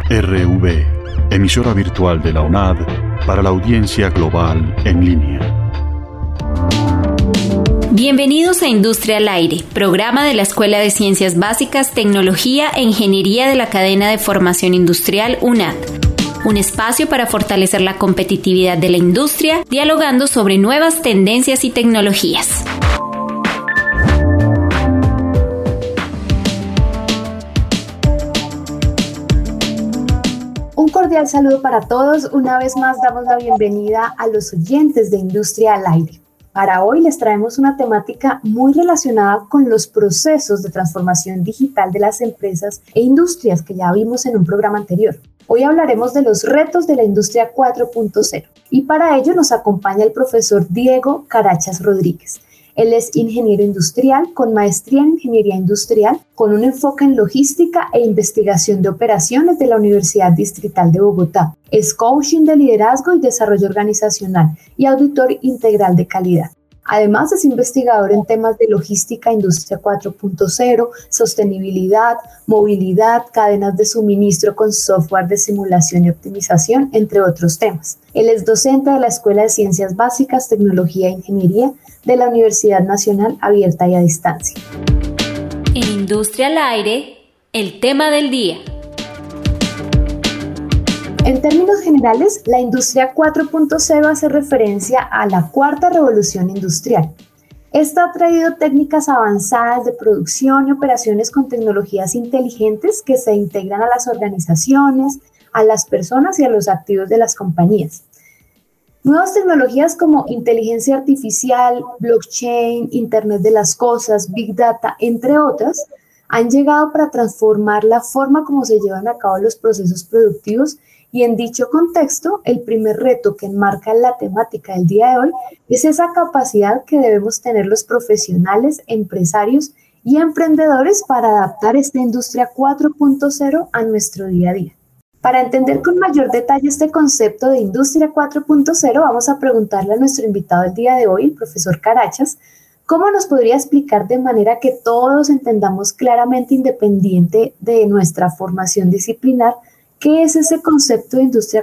RTV, emisora virtual de la UNAD para la audiencia global en línea. Bienvenidos a Industria al Aire, programa de la Escuela de Ciencias Básicas, Tecnología e Ingeniería de la Cadena de Formación Industrial UNAD. Un espacio para fortalecer la competitividad de la industria, dialogando sobre nuevas tendencias y tecnologías. Un cordial saludo para todos. Una vez más damos la bienvenida a los oyentes de Industria al Aire. Para hoy les traemos una temática muy relacionada con los procesos de transformación digital de las empresas e industrias que ya vimos en un programa anterior. Hoy hablaremos de los retos de la industria 4.0 y para ello nos acompaña el profesor Diego Carachas Rodríguez. Él es ingeniero industrial con maestría en ingeniería industrial, con un enfoque en logística e investigación de operaciones de la Universidad Distrital de Bogotá. Es coaching de liderazgo y desarrollo organizacional y auditor integral de calidad. Además, es investigador en temas de logística, industria 4.0, sostenibilidad, movilidad, cadenas de suministro con software de simulación y optimización, entre otros temas. Él es docente de la Escuela de Ciencias Básicas, Tecnología e Ingeniería de la Universidad Nacional Abierta y a Distancia. En Industria al Aire, el tema del día. En términos generales, la industria 4.0 hace referencia a la cuarta revolución industrial. Esta ha traído técnicas avanzadas de producción y operaciones con tecnologías inteligentes que se integran a las organizaciones, a las personas y a los activos de las compañías. Nuevas tecnologías como inteligencia artificial, blockchain, Internet de las cosas, Big Data, entre otras, han llegado para transformar la forma como se llevan a cabo los procesos productivos. Y en dicho contexto, el primer reto que enmarca la temática del día de hoy es esa capacidad que debemos tener los profesionales, empresarios y emprendedores para adaptar esta industria 4.0 a nuestro día a día. Para entender con mayor detalle este concepto de industria 4.0, vamos a preguntarle a nuestro invitado del día de hoy, el profesor Carachas, ¿cómo nos podría explicar de manera que todos entendamos claramente, independiente de nuestra formación disciplinar, qué es ese concepto de industria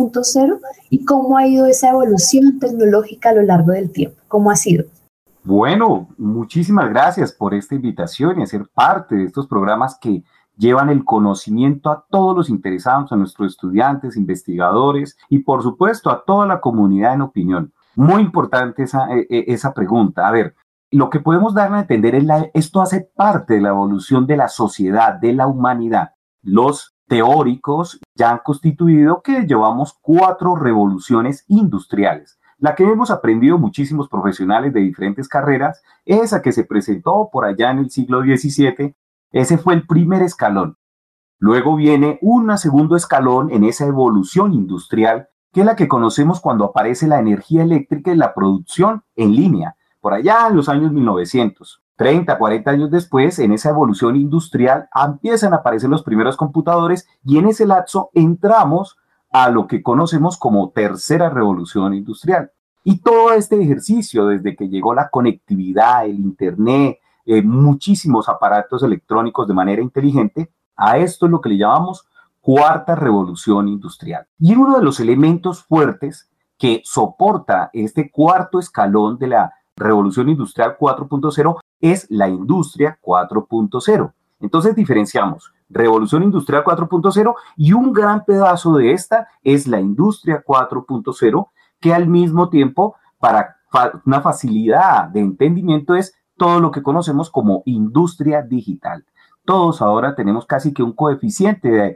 4.0 y cómo ha ido esa evolución tecnológica a lo largo del tiempo? ¿Cómo ha sido? Bueno, muchísimas gracias por esta invitación y a ser parte de estos programas que llevan el conocimiento a todos los interesados, a nuestros estudiantes, investigadores y por supuesto a toda la comunidad en opinión. Muy importante esa pregunta. A ver, lo que podemos dar a entender es esto hace parte de la evolución de la sociedad, de la humanidad. Los teóricos ya han constituido que llevamos 4 revoluciones industriales. La que hemos aprendido muchísimos profesionales de diferentes carreras, esa que se presentó por allá en el siglo XVII, ese fue el primer escalón. Luego viene un segundo escalón en esa evolución industrial, que es la que conocemos cuando aparece la energía eléctrica y la producción en línea, por allá en los años 1900. 30, 40 años después, en esa evolución industrial, empiezan a aparecer los primeros computadores y en ese lapso entramos a lo que conocemos como tercera revolución industrial. Y todo este ejercicio, desde que llegó la conectividad, el internet, muchísimos aparatos electrónicos de manera inteligente, a esto es lo que le llamamos cuarta revolución industrial. Y uno de los elementos fuertes que soporta este cuarto escalón de la revolución industrial 4.0 es la industria 4.0. Entonces diferenciamos revolución industrial 4.0 y un gran pedazo de esta es la industria 4.0, que al mismo tiempo, para una facilidad de entendimiento, es todo lo que conocemos como industria digital. Todos ahora tenemos casi que un coeficiente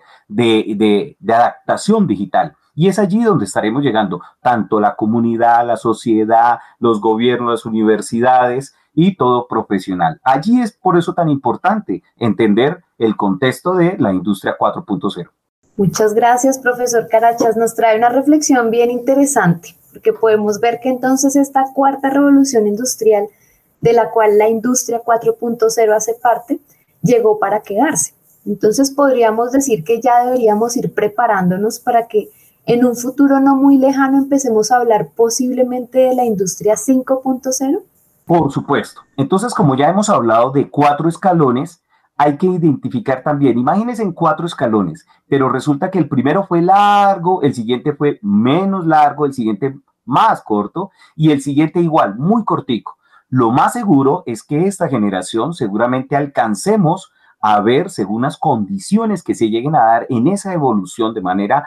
de adaptación digital. Y es allí donde estaremos llegando, tanto la comunidad, la sociedad, los gobiernos, las universidades y todo profesional. Allí es por eso tan importante entender el contexto de la industria 4.0. Muchas gracias, profesor Carachas. Nos trae una reflexión bien interesante, porque podemos ver que entonces esta cuarta revolución industrial, de la cual la industria 4.0 hace parte, llegó para quedarse. Entonces podríamos decir que ya deberíamos ir preparándonos para que en un futuro no muy lejano empecemos a hablar posiblemente de la industria 5.0. Por supuesto. Entonces, como ya hemos hablado de 4 escalones, hay que identificar también, imagínense en 4 escalones, pero resulta que el primero fue largo, el siguiente fue menos largo, el siguiente más corto y el siguiente igual, muy cortico. Lo más seguro es que esta generación seguramente alcancemos a ver, según las condiciones que se lleguen a dar en esa evolución de manera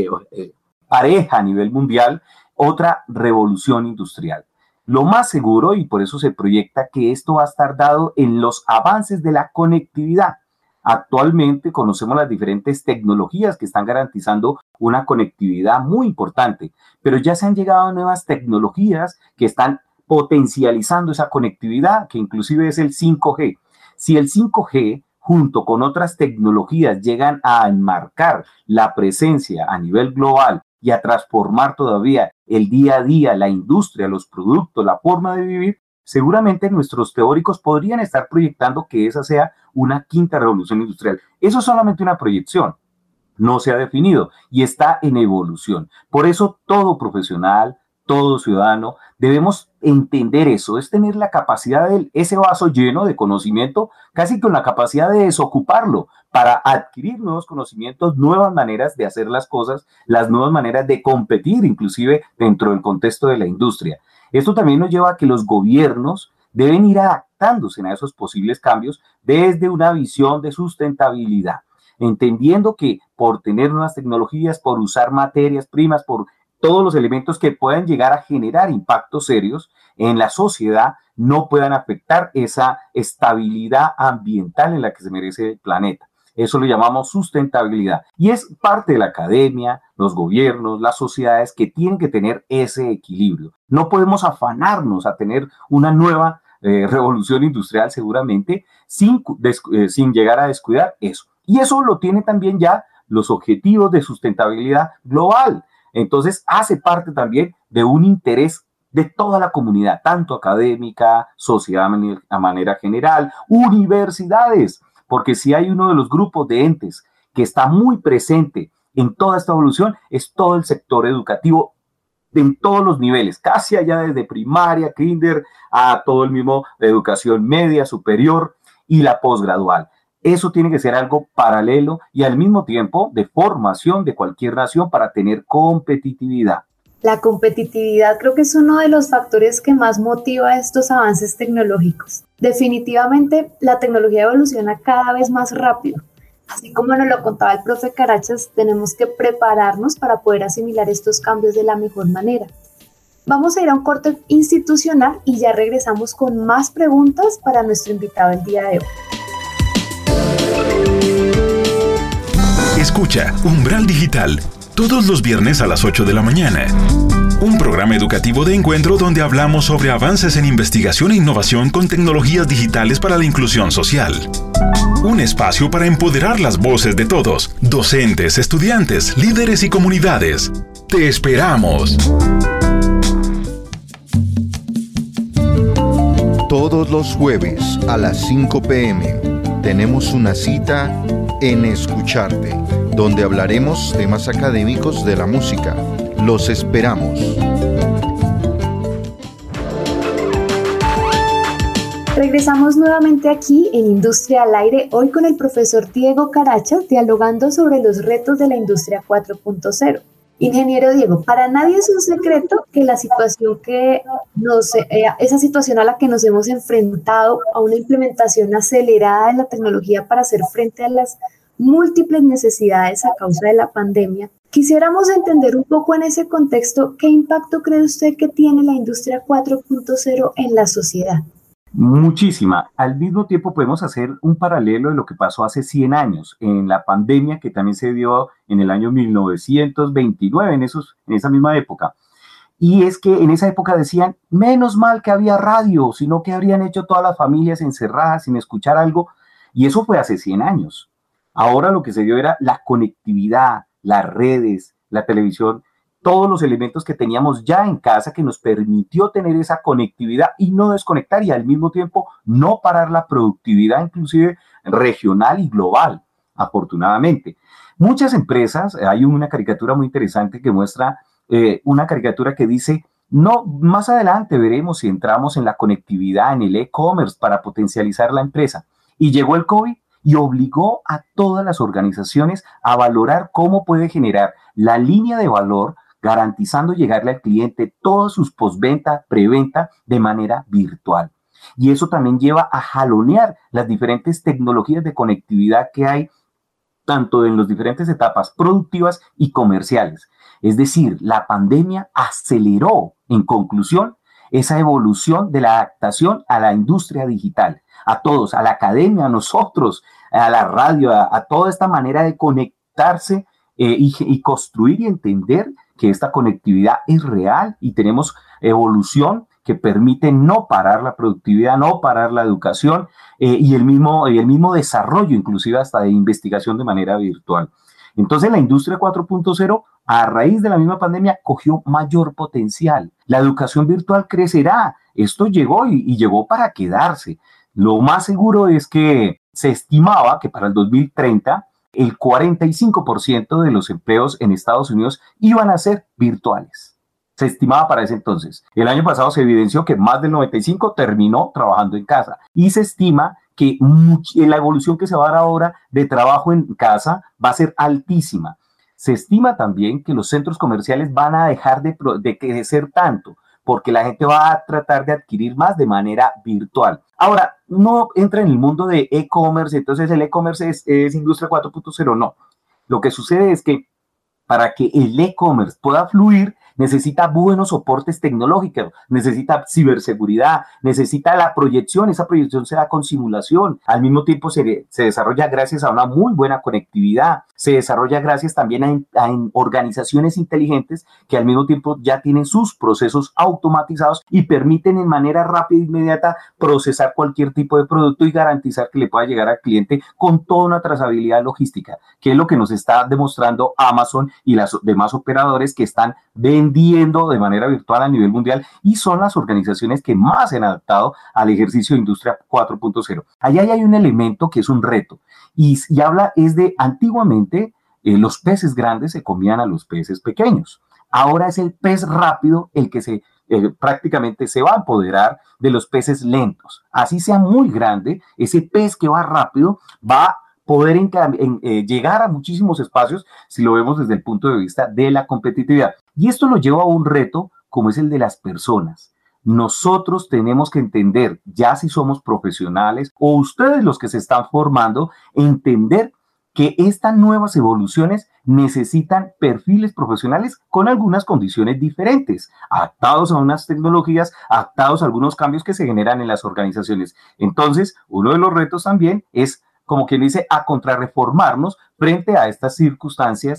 pareja a nivel mundial, otra revolución industrial. Lo más seguro, y por eso se proyecta que esto va a estar dado en los avances de la conectividad. Actualmente conocemos las diferentes tecnologías que están garantizando una conectividad muy importante, pero ya se han llegado a nuevas tecnologías que están potencializando esa conectividad, que inclusive es el 5G. Si el 5G junto con otras tecnologías llegan a enmarcar la presencia a nivel global y a transformar todavía el día a día, la industria, los productos, la forma de vivir, seguramente nuestros teóricos podrían estar proyectando que esa sea una quinta revolución industrial. Eso es solamente una proyección, no se ha definido y está en evolución. Por eso todo profesional, todo ciudadano, debemos entender eso, es tener la capacidad de ese vaso lleno de conocimiento, casi con la capacidad de desocuparlo para adquirir nuevos conocimientos, nuevas maneras de hacer las cosas, las nuevas maneras de competir, inclusive dentro del contexto de la industria. Esto también nos lleva a que los gobiernos deben ir adaptándose a esos posibles cambios desde una visión de sustentabilidad, entendiendo que por tener nuevas tecnologías, por usar materias primas, por todos los elementos que puedan llegar a generar impactos serios en la sociedad no puedan afectar esa estabilidad ambiental en la que se merece el planeta. Eso lo llamamos sustentabilidad y es parte de la academia, los gobiernos, las sociedades que tienen que tener ese equilibrio. No podemos afanarnos a tener una nueva revolución industrial seguramente sin llegar a descuidar eso. Y eso lo tiene también ya los objetivos de sustentabilidad global. Entonces hace parte también de un interés de toda la comunidad, tanto académica, sociedad a manera general, universidades, porque si hay uno de los grupos de entes que está muy presente en toda esta evolución, es todo el sector educativo en todos los niveles, casi allá desde primaria, kinder, a todo el mismo de educación media, superior y la posgradual. Eso tiene que ser algo paralelo y al mismo tiempo de formación de cualquier nación para tener competitividad. La competitividad creo que es uno de los factores que más motiva estos avances tecnológicos. Definitivamente la tecnología evoluciona cada vez más rápido. Así como nos lo contaba el profe Carachas, tenemos que prepararnos para poder asimilar estos cambios de la mejor manera. Vamos a ir a un corte institucional y ya regresamos con más preguntas para nuestro invitado el día de hoy. Escucha Umbral Digital todos los viernes a las 8 de la mañana. Un programa educativo de encuentro donde hablamos sobre avances en investigación e innovación con tecnologías digitales para la inclusión social. Un espacio para empoderar las voces de todos, docentes, estudiantes, líderes y comunidades. ¡Te esperamos! Todos los jueves a las 5 p.m. tenemos una cita en Escucharte, donde hablaremos temas académicos de la música. Los esperamos. Regresamos nuevamente aquí en Industria al Aire, hoy con el profesor Diego Carachas, dialogando sobre los retos de la Industria 4.0. Ingeniero Diego, para nadie es un secreto que la situación esa situación a la que nos hemos enfrentado, a una implementación acelerada de la tecnología para hacer frente a las múltiples necesidades a causa de la pandemia. Quisiéramos entender un poco en ese contexto, ¿qué impacto cree usted que tiene la Industria 4.0 en la sociedad? Muchísima. Al mismo tiempo podemos hacer un paralelo de lo que pasó hace 100 años, en la pandemia que también se dio en el año 1929, en esa misma época. Y es que en esa época decían, menos mal que había radio, sino que habrían hecho todas las familias encerradas sin escuchar algo. Y eso fue hace 100 años. Ahora lo que se dio era la conectividad, las redes, la televisión, todos los elementos que teníamos ya en casa que nos permitió tener esa conectividad y no desconectar y al mismo tiempo no parar la productividad inclusive regional y global, afortunadamente. Muchas empresas, hay una caricatura muy interesante que muestra una caricatura que dice, no, más adelante veremos si entramos en la conectividad, en el e-commerce para potencializar la empresa. Y llegó el COVID y obligó a todas las organizaciones a valorar cómo puede generar la línea de valor, garantizando llegarle al cliente todos sus postventa, preventa de manera virtual. Y eso también lleva a jalonear las diferentes tecnologías de conectividad que hay tanto en las diferentes etapas productivas y comerciales. Es decir, la pandemia aceleró, en conclusión, esa evolución de la adaptación a la industria digital, a todos, a la academia, a nosotros, a la radio, a toda esta manera de conectarse y construir y entender que esta conectividad es real y tenemos evolución que permite no parar la productividad, no parar la educación y el mismo desarrollo, inclusive hasta de investigación de manera virtual. Entonces la industria 4.0, a raíz de la misma pandemia, cogió mayor potencial. La educación virtual crecerá. Esto llegó y llegó para quedarse. Lo más seguro es que se estimaba que para el 2030 el 45% de los empleos en Estados Unidos iban a ser virtuales. Se estimaba para ese entonces. El año pasado se evidenció que más del 95% terminó trabajando en casa y se estima que la evolución que se va a dar ahora de trabajo en casa va a ser altísima. Se estima también que los centros comerciales van a dejar de crecer tanto porque la gente va a tratar de adquirir más de manera virtual. Ahora, no entra en el mundo de e-commerce, entonces el e-commerce es industria 4.0, no. Lo que sucede es que para que el e-commerce pueda fluir, necesita buenos soportes tecnológicos, necesita ciberseguridad, necesita la proyección, esa proyección se da con simulación, al mismo tiempo se desarrolla gracias a una muy buena conectividad, se desarrolla gracias también a organizaciones inteligentes que al mismo tiempo ya tienen sus procesos automatizados y permiten en manera rápida e inmediata procesar cualquier tipo de producto y garantizar que le pueda llegar al cliente con toda una trazabilidad logística, que es lo que nos está demostrando Amazon y las demás operadores que están vendiendo de manera virtual a nivel mundial y son las organizaciones que más se han adaptado al ejercicio de industria 4.0. Allá hay un elemento que es un reto y habla es de antiguamente los peces grandes se comían a los peces pequeños. Ahora es el pez rápido el que prácticamente se va a apoderar de los peces lentos. Así sea muy grande, ese pez que va rápido va a poder llegar a muchísimos espacios si lo vemos desde el punto de vista de la competitividad. Y esto lo lleva a un reto como es el de las personas. Nosotros tenemos que entender, ya si somos profesionales o ustedes los que se están formando, entender que estas nuevas evoluciones necesitan perfiles profesionales con algunas condiciones diferentes, adaptados a unas tecnologías, adaptados a algunos cambios que se generan en las organizaciones. Entonces, uno de los retos también es, como quien dice, a contrarreformarnos frente a estas circunstancias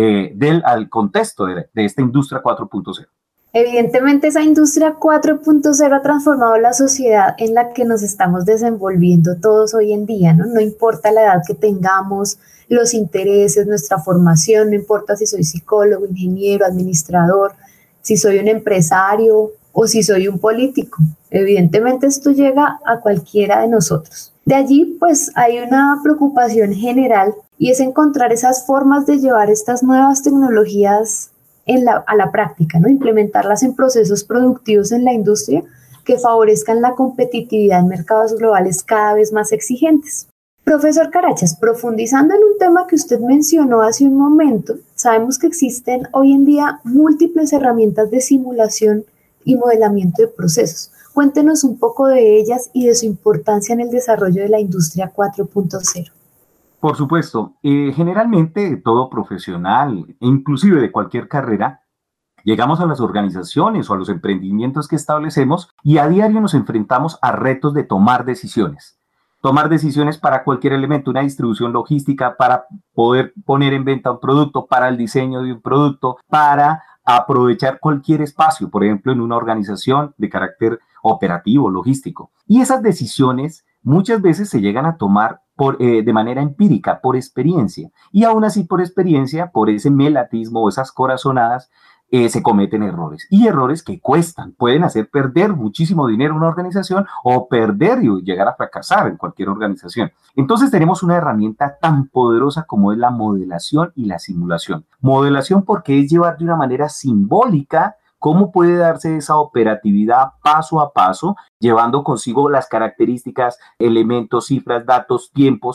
al contexto de esta industria 4.0. Evidentemente esa industria 4.0 ha transformado la sociedad en la que nos estamos desenvolviendo todos hoy en día, ¿no? No importa la edad que tengamos, los intereses, nuestra formación, no importa si soy psicólogo, ingeniero, administrador, si soy un empresario o si soy un político. Evidentemente esto llega a cualquiera de nosotros. De allí, pues, hay una preocupación general y es encontrar esas formas de llevar estas nuevas tecnologías a la práctica, ¿no? Implementarlas en procesos productivos en la industria que favorezcan la competitividad en mercados globales cada vez más exigentes. Profesor Carachas, profundizando en un tema que usted mencionó hace un momento, sabemos que existen hoy en día múltiples herramientas de simulación y modelamiento de procesos. Cuéntenos un poco de ellas y de su importancia en el desarrollo de la industria 4.0. Por supuesto, generalmente todo profesional, inclusive de cualquier carrera, llegamos a las organizaciones o a los emprendimientos que establecemos y a diario nos enfrentamos a retos de tomar decisiones. Tomar decisiones para cualquier elemento, una distribución logística, para poder poner en venta un producto, para el diseño de un producto, para aprovechar cualquier espacio, por ejemplo, en una organización de carácter operativo, logístico. Y esas decisiones muchas veces se llegan a tomar de manera empírica, por experiencia. Y aún así, por experiencia, por ese melatismo o esas corazonadas, se cometen errores. Y errores que cuestan, pueden hacer perder muchísimo dinero a una organización o perder y llegar a fracasar en cualquier organización. Entonces tenemos una herramienta tan poderosa como es la modelación y la simulación. Modelación porque es llevar de una manera simbólica cómo puede darse esa operatividad paso a paso, llevando consigo las características, elementos, cifras, datos, tiempos,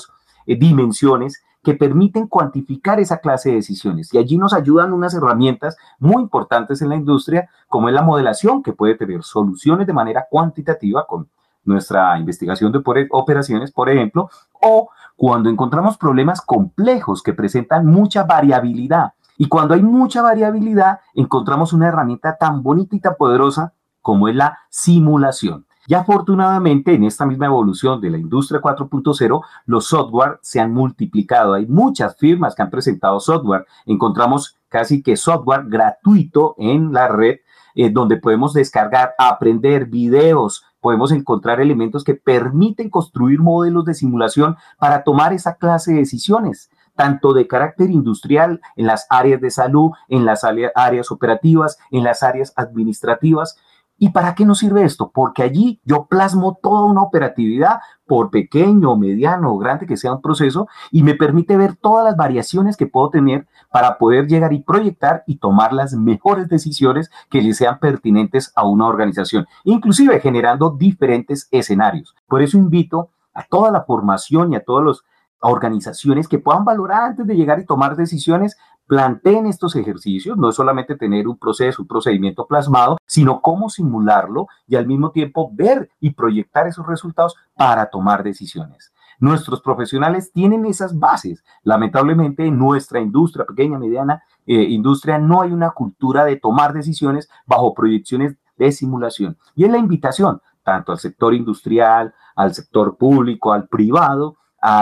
dimensiones que permiten cuantificar esa clase de decisiones. Y allí nos ayudan unas herramientas muy importantes en la industria, como es la modelación, que puede tener soluciones de manera cuantitativa con nuestra investigación de operaciones, por ejemplo, o cuando encontramos problemas complejos que presentan mucha variabilidad. Y cuando hay mucha variabilidad, encontramos una herramienta tan bonita y tan poderosa como es la simulación. Y afortunadamente, en esta misma evolución de la industria 4.0, los software se han multiplicado. Hay muchas firmas que han presentado software. Encontramos casi que software gratuito en la red, donde podemos descargar, aprender videos, podemos encontrar elementos que permiten construir modelos de simulación para tomar esa clase de decisiones, tanto de carácter industrial, en las áreas de salud, en las áreas operativas, en las áreas administrativas. ¿Y para qué nos sirve esto? Porque allí yo plasmo toda una operatividad, por pequeño, mediano o grande que sea un proceso, y me permite ver todas las variaciones que puedo tener para poder llegar y proyectar y tomar las mejores decisiones que le sean pertinentes a una organización, inclusive generando diferentes escenarios. Por eso invito a toda la formación y a todas las organizaciones que puedan valorar antes de llegar y tomar decisiones, planteen estos ejercicios, no es solamente tener un proceso, un procedimiento plasmado, sino cómo simularlo y al mismo tiempo ver y proyectar esos resultados para tomar decisiones. Nuestros profesionales tienen esas bases. Lamentablemente en nuestra industria, pequeña, mediana industria, no hay una cultura de tomar decisiones bajo proyecciones de simulación. Y es la invitación tanto al sector industrial, al sector público, al privado,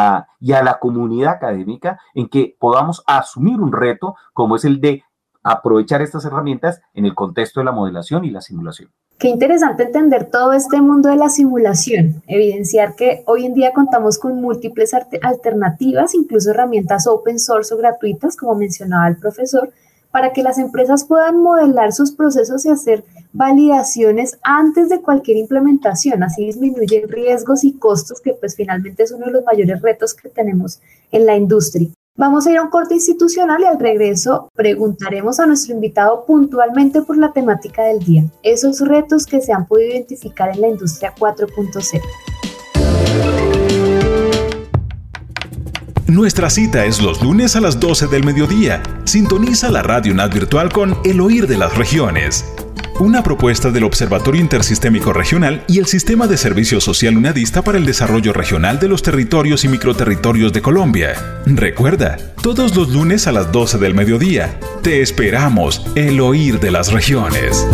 y a la comunidad académica en que podamos asumir un reto como es el de aprovechar estas herramientas en el contexto de la modelación y la simulación. Qué interesante entender todo este mundo de la simulación, evidenciar que hoy en día contamos con múltiples alternativas, incluso herramientas open source o gratuitas, como mencionaba el profesor, para que las empresas puedan modelar sus procesos y hacer validaciones antes de cualquier implementación. Así disminuyen riesgos y costos, que pues finalmente es uno de los mayores retos que tenemos en la industria. Vamos a ir a un corte institucional y al regreso preguntaremos a nuestro invitado puntualmente por la temática del día, esos retos que se han podido identificar en la industria 4.0. Nuestra cita es los lunes a las 12 del mediodía. Sintoniza la Radio UNAD virtual con El Oír de las Regiones. Una propuesta del Observatorio Intersistémico Regional y el Sistema de Servicio Social UNADista para el Desarrollo Regional de los Territorios y Microterritorios de Colombia. Recuerda, todos los lunes a las 12 del mediodía. Te esperamos, El Oír de las Regiones.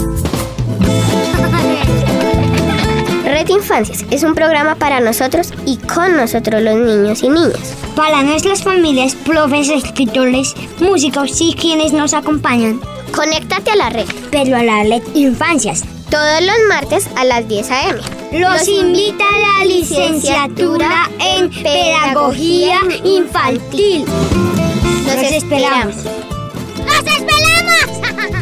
Red Infancias es un programa para nosotros y con nosotros los niños y niñas. Para nuestras familias, profes, escritores, músicos y quienes nos acompañan. Conéctate a la red, pero a la Red Infancias. Todos los martes a las 10 a.m. Los invita a la licenciatura en Pedagogía Infantil. Los esperamos. ¡Los esperamos!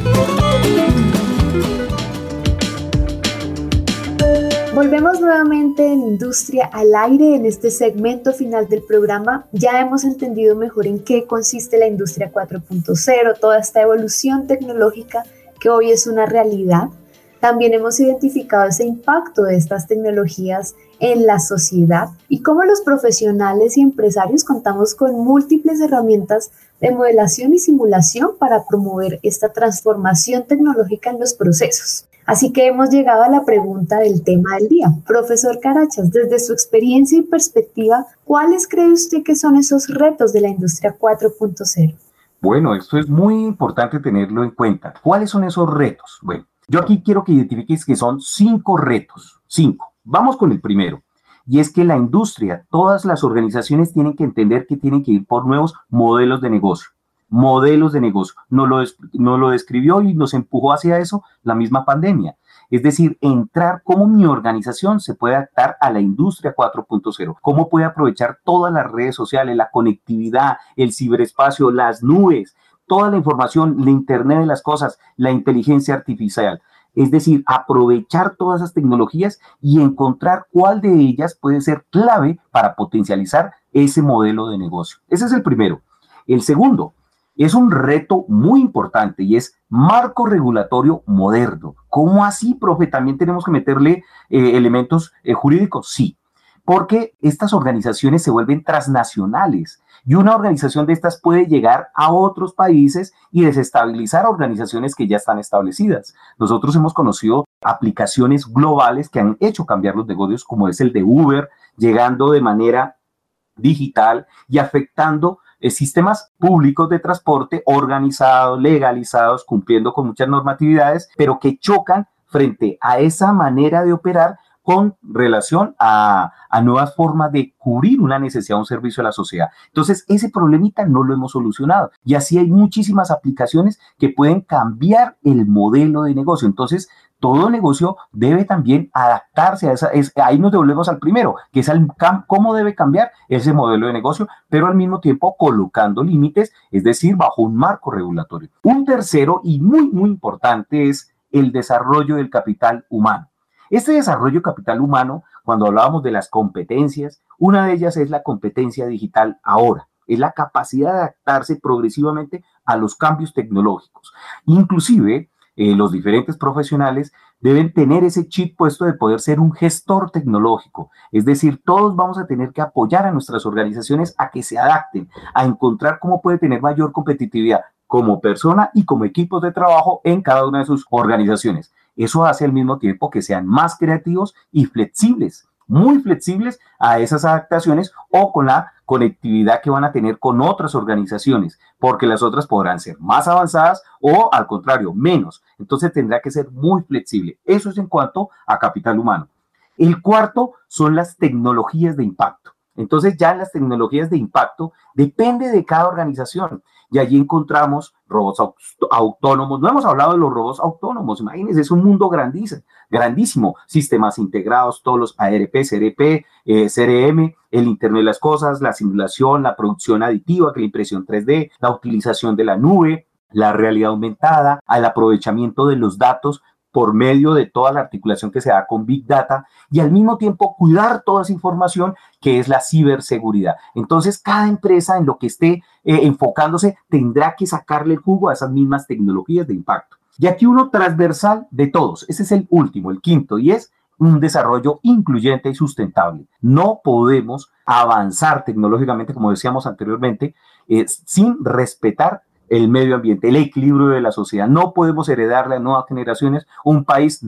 Volvemos nuevamente en Industria al Aire. En este segmento final del programa ya hemos entendido mejor en qué consiste la Industria 4.0, toda esta evolución tecnológica que hoy es una realidad. También hemos identificado ese impacto de estas tecnologías en la sociedad y cómo los profesionales y empresarios contamos con múltiples herramientas de modelación y simulación para promover esta transformación tecnológica en los procesos. Así que hemos llegado a la pregunta del tema del día. Profesor Carachas, desde su experiencia y perspectiva, ¿cuáles cree usted que son esos retos de la industria 4.0? Bueno, esto es muy importante tenerlo en cuenta. ¿Cuáles son esos retos? Bueno, yo aquí quiero que identifiques que son 5 retos. 5. Vamos con el primero. Y es que la industria, todas las organizaciones tienen que entender que tienen que ir por nuevos modelos de negocio. Modelos de negocio. Nos lo describió y nos empujó hacia eso la misma pandemia. Es decir, entrar cómo mi organización se puede adaptar a la industria 4.0, cómo puede aprovechar todas las redes sociales, la conectividad, el ciberespacio, las nubes, toda la información, la Internet de las cosas, la inteligencia artificial. Es decir, aprovechar todas esas tecnologías y encontrar cuál de ellas puede ser clave para potencializar ese modelo de negocio. Ese es el primero. El segundo es un reto muy importante y es marco regulatorio moderno. ¿Cómo así, profe? ¿También tenemos que meterle elementos jurídicos? Sí, porque estas organizaciones se vuelven transnacionales y una organización de estas puede llegar a otros países y desestabilizar organizaciones que ya están establecidas. Nosotros hemos conocido aplicaciones globales que han hecho cambiar los negocios, como es el de Uber, llegando de manera digital y afectando sistemas públicos de transporte organizados, legalizados, cumpliendo con muchas normatividades, pero que chocan frente a esa manera de operar con relación a nuevas formas de cubrir una necesidad, un servicio a la sociedad. Entonces, ese problemita no lo hemos solucionado. Y así hay muchísimas aplicaciones que pueden cambiar el modelo de negocio. Entonces, todo negocio debe también adaptarse a esa. Ahí nos devolvemos al primero, que es cómo debe cambiar ese modelo de negocio, pero al mismo tiempo colocando límites, es decir, bajo un marco regulatorio. Un tercero y muy, muy importante es el desarrollo del capital humano. Este desarrollo capital humano, cuando hablábamos de las competencias, una de ellas es la competencia digital ahora, es la capacidad de adaptarse progresivamente a los cambios tecnológicos. Inclusive, los diferentes profesionales deben tener ese chip puesto de poder ser un gestor tecnológico. Es decir, todos vamos a tener que apoyar a nuestras organizaciones a que se adapten, a encontrar cómo puede tener mayor competitividad como persona y como equipos de trabajo en cada una de sus organizaciones. Eso hace al mismo tiempo que sean más creativos y flexibles, muy flexibles a esas adaptaciones o con la conectividad que van a tener con otras organizaciones, porque las otras podrán ser más avanzadas o al contrario, menos. Entonces tendrá que ser muy flexible. Eso es en cuanto a capital humano. El cuarto son las tecnologías de impacto. Entonces ya en las tecnologías de impacto depende de cada organización. Y allí encontramos robots autónomos. No hemos hablado de los robots autónomos, imagínense, es un mundo grandísimo. Sistemas integrados, todos los ARP, CRP, CRM, el Internet de las Cosas, la simulación, la producción aditiva, que la impresión 3D, la utilización de la nube, la realidad aumentada, el aprovechamiento de los datos por medio de toda la articulación que se da con Big Data y al mismo tiempo cuidar toda esa información que es la ciberseguridad. Entonces, cada empresa en lo que esté enfocándose tendrá que sacarle el jugo a esas mismas tecnologías de impacto. Y aquí uno transversal de todos, ese es el último, el quinto, y es un desarrollo incluyente y sustentable. No podemos avanzar tecnológicamente, como decíamos anteriormente, sin respetar el medio ambiente, el equilibrio de la sociedad. No podemos heredarle a nuevas generaciones un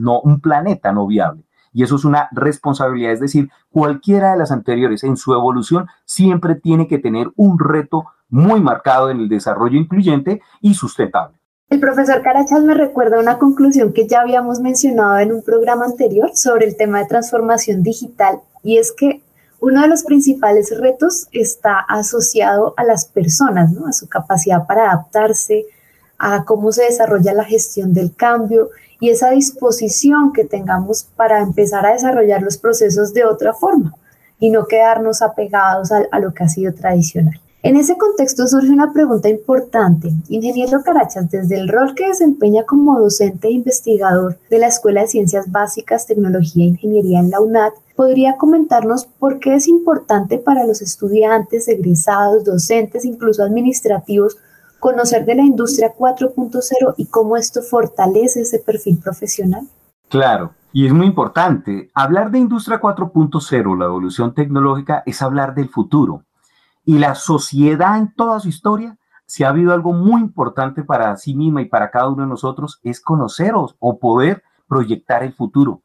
planeta no viable. Y eso es una responsabilidad, es decir, cualquiera de las anteriores en su evolución siempre tiene que tener un reto muy marcado en el desarrollo incluyente y sustentable. El profesor Carachas me recuerda una conclusión que ya habíamos mencionado en un programa anterior sobre el tema de transformación digital, y es que uno de los principales retos está asociado a las personas, ¿no? A su capacidad para adaptarse, a cómo se desarrolla la gestión del cambio y esa disposición que tengamos para empezar a desarrollar los procesos de otra forma y no quedarnos apegados a lo que ha sido tradicional. En ese contexto surge una pregunta importante. Ingeniero Carachas, desde el rol que desempeña como docente e investigador de la Escuela de Ciencias Básicas, Tecnología e Ingeniería en la UNAD, ¿podría comentarnos por qué es importante para los estudiantes, egresados, docentes, incluso administrativos, conocer de la industria 4.0 y cómo esto fortalece ese perfil profesional? Claro, y es muy importante. Hablar de industria 4.0, la evolución tecnológica, es hablar del futuro. Y la sociedad en toda su historia, si ha habido algo muy importante para sí misma y para cada uno de nosotros, es conoceros o poder proyectar el futuro.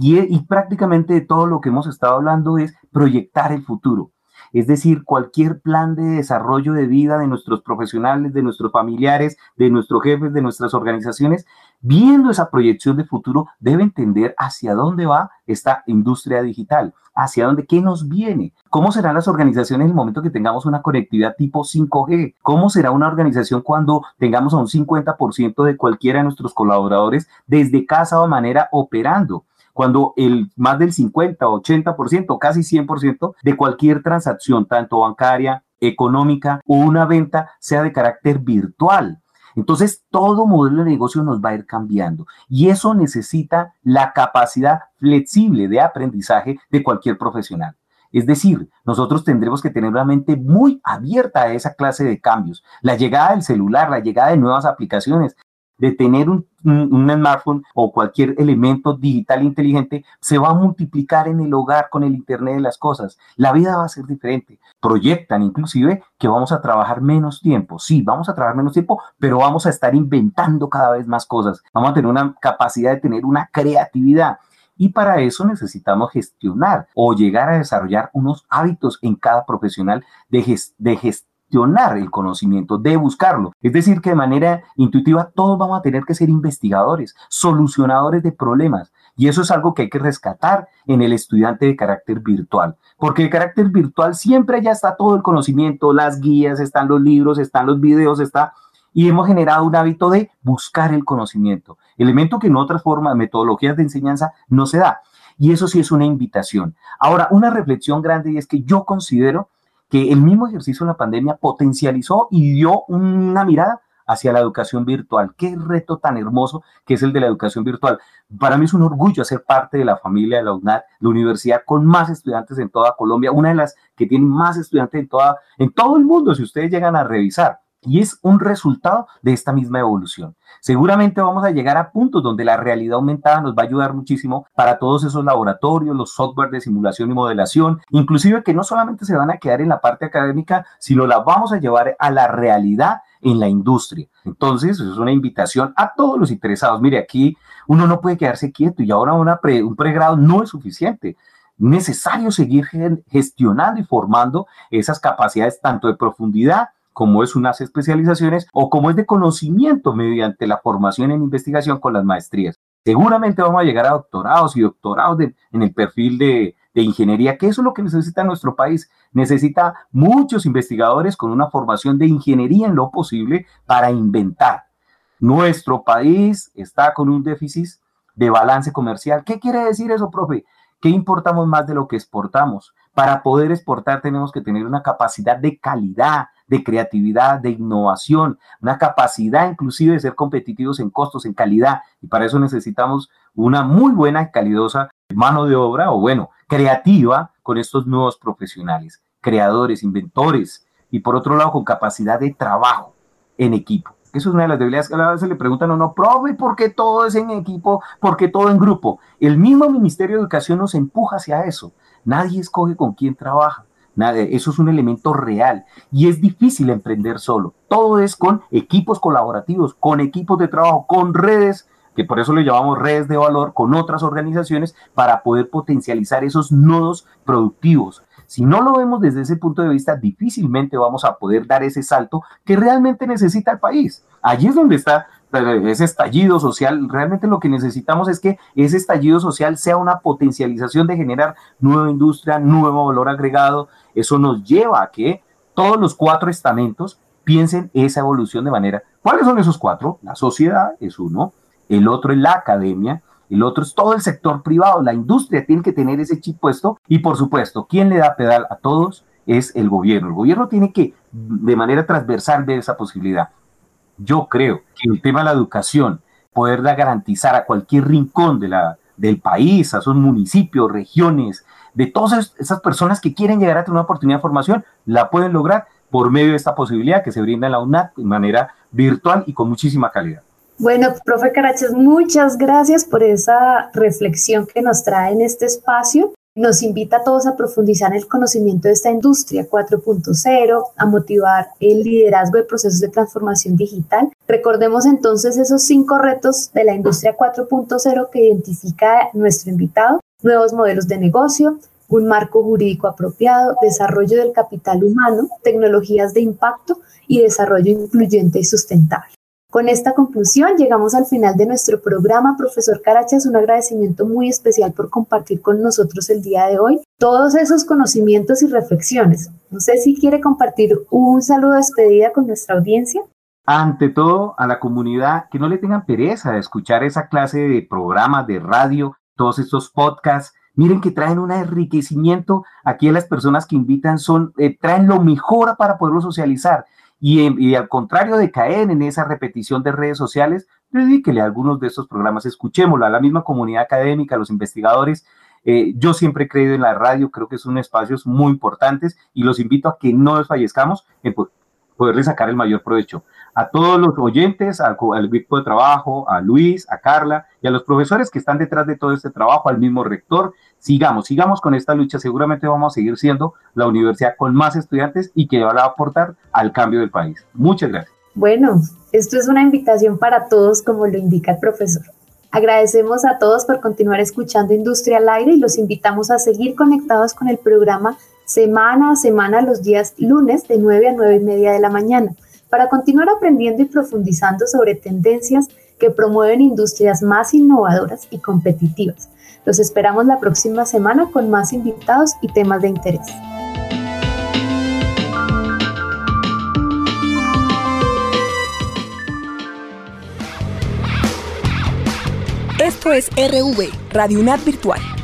Y prácticamente de todo lo que hemos estado hablando es proyectar el futuro. Es decir, cualquier plan de desarrollo de vida de nuestros profesionales, de nuestros familiares, de nuestros jefes, de nuestras organizaciones, viendo esa proyección de futuro, debe entender hacia dónde va esta industria digital, hacia dónde, qué nos viene, cómo serán las organizaciones en el momento que tengamos una conectividad tipo 5G, cómo será una organización cuando tengamos a un 50% de cualquiera de nuestros colaboradores desde casa o de manera operando, cuando más del 50, 80%, casi 100% de cualquier transacción, tanto bancaria, económica o una venta, sea de carácter virtual. Entonces, todo modelo de negocio nos va a ir cambiando y eso necesita la capacidad flexible de aprendizaje de cualquier profesional. Es decir, nosotros tendremos que tener una mente muy abierta a esa clase de cambios. La llegada del celular, la llegada de nuevas aplicaciones, de tener un smartphone o cualquier elemento digital inteligente se va a multiplicar en el hogar con el Internet de las cosas. La vida va a ser diferente. Proyectan inclusive que vamos a trabajar menos tiempo. Sí, vamos a trabajar menos tiempo, pero vamos a estar inventando cada vez más cosas. Vamos a tener una capacidad de tener una creatividad. Y para eso necesitamos gestionar o llegar a desarrollar unos hábitos en cada profesional de gestionar el conocimiento, de buscarlo. Es decir, que de manera intuitiva todos vamos a tener que ser investigadores, solucionadores de problemas. Y eso es algo que hay que rescatar en el estudiante de carácter virtual. Porque de carácter virtual siempre ya está todo el conocimiento, las guías, están los libros, están los videos, y hemos generado un hábito de buscar el conocimiento, elemento que en otras formas, metodologías de enseñanza no se da. Y eso sí es una invitación. Ahora, una reflexión grande, y es que yo considero que el mismo ejercicio de la pandemia potencializó y dio una mirada hacia la educación virtual. Qué reto tan hermoso que es el de la educación virtual. Para mí es un orgullo ser parte de la familia de la UNAD, la universidad con más estudiantes en toda Colombia, una de las que tiene más estudiantes en todo el mundo, si ustedes llegan a revisar. Y es un resultado de esta misma evolución. Seguramente vamos a llegar a puntos donde la realidad aumentada nos va a ayudar muchísimo para todos esos laboratorios, los software de simulación y modelación, inclusive que no solamente se van a quedar en la parte académica, sino la vamos a llevar a la realidad en la industria. Entonces, eso es una invitación a todos los interesados. Mire, aquí uno no puede quedarse quieto y ahora un pregrado no es suficiente. Necesario seguir gestionando y formando esas capacidades tanto de profundidad como es unas especializaciones o como es de conocimiento mediante la formación en investigación con las maestrías. Seguramente vamos a llegar a doctorados y doctorados en el perfil de ingeniería, que eso es lo que necesita nuestro país. Necesita muchos investigadores con una formación de ingeniería en lo posible para inventar. Nuestro país está con un déficit de balance comercial. ¿Qué quiere decir eso, profe? Que importamos más de lo que exportamos. Para poder exportar tenemos que tener una capacidad de calidad, de creatividad, de innovación, una capacidad inclusive de ser competitivos en costos, en calidad, y para eso necesitamos una muy buena y calidosa mano de obra, o bueno, creativa con estos nuevos profesionales, creadores, inventores, y por otro lado con capacidad de trabajo en equipo. Eso es una de las debilidades que a veces le preguntan a uno, profe, ¿por qué todo es en equipo? ¿Por qué todo en grupo? El mismo Ministerio de Educación nos empuja hacia eso. Nadie escoge con quién trabaja. Eso es un elemento real y es difícil emprender solo. Todo es con equipos colaborativos, con equipos de trabajo, con redes, que por eso le llamamos redes de valor, con otras organizaciones para poder potencializar esos nodos productivos. Si no lo vemos desde ese punto de vista, difícilmente vamos a poder dar ese salto que realmente necesita el país. Allí es donde está ese estallido social. Realmente lo que necesitamos es que ese estallido social sea una potencialización de generar nueva industria, nuevo valor agregado. Eso nos lleva a que todos los 4 estamentos piensen esa evolución de manera. ¿Cuáles son esos 4? La sociedad es uno, el otro es la academia, el otro es todo el sector privado, la industria tiene que tener ese chip puesto y por supuesto, ¿quién le da pedal a todos? Es el gobierno. El gobierno tiene que de manera transversal ver esa posibilidad. Yo creo que el tema de la educación, poderla garantizar a cualquier rincón del país, a sus municipios, regiones, de todas esas personas que quieren llegar a tener una oportunidad de formación, la pueden lograr por medio de esta posibilidad que se brinda en la UNAD de manera virtual y con muchísima calidad. Bueno, profe Carachas, muchas gracias por esa reflexión que nos trae en este espacio. Nos invita a todos a profundizar en el conocimiento de esta industria 4.0, a motivar el liderazgo de procesos de transformación digital. Recordemos entonces esos 5 retos de la industria 4.0 que identifica nuestro invitado: nuevos modelos de negocio, un marco jurídico apropiado, desarrollo del capital humano, tecnologías de impacto y desarrollo incluyente y sustentable. Con esta conclusión llegamos al final de nuestro programa. Profesor Carachas, un agradecimiento muy especial por compartir con nosotros el día de hoy todos esos conocimientos y reflexiones. No sé si quiere compartir un saludo de despedida con nuestra audiencia. Ante todo, a la comunidad, que no le tengan pereza de escuchar esa clase de programas de radio, todos estos podcasts. Miren que traen un enriquecimiento. Aquí a las personas que invitan traen lo mejor para poderlo socializar. Y al contrario de caer en esa repetición de redes sociales, dedíquele a algunos de estos programas, escuchémoslo, a la misma comunidad académica, a los investigadores. Yo siempre he creído en la radio, creo que son espacios muy importantes y los invito a que no desfallezcamos poderle sacar el mayor provecho. A todos los oyentes, al equipo de trabajo, a Luis, a Carla y a los profesores que están detrás de todo este trabajo, al mismo rector, sigamos con esta lucha. Seguramente vamos a seguir siendo la universidad con más estudiantes y que va a aportar al cambio del país. Muchas gracias. Bueno, esto es una invitación para todos, como lo indica el profesor. Agradecemos a todos por continuar escuchando Industria al Aire y los invitamos a seguir conectados con el programa semana a semana los días lunes de 9 a 9:30 de la mañana para continuar aprendiendo y profundizando sobre tendencias que promueven industrias más innovadoras y competitivas. Los esperamos la próxima semana con más invitados y temas de interés. Esto es RV, Radio UNAD Virtual.